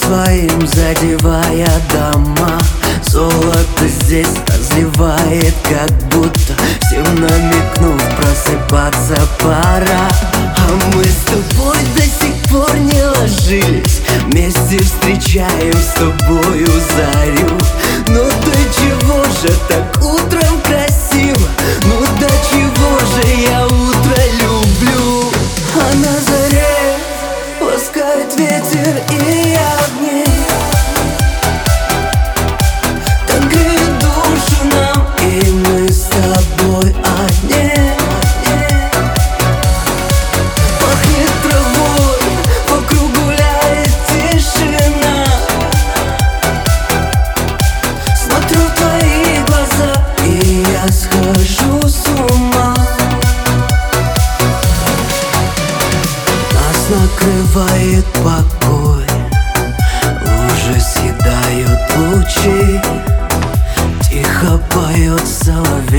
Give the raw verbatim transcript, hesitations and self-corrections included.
своим задевая дома. Золото здесь разливает, как будто всем намекнув, просыпаться пора. А мы с тобой до сих пор не ложились, вместе встречаем с тобою зарю. Ну до чего же так утром красиво? Ну до чего же я утро люблю? А на заре ласкает ветер и огни, так греет душу нам, и мы с тобой одни. Пахнет травой, вокруг гуляет тишина. Смотрю в твои глаза, и я схожу с ума. Нас накрывает покой, лужи съедают лучи, тихо поет соловей.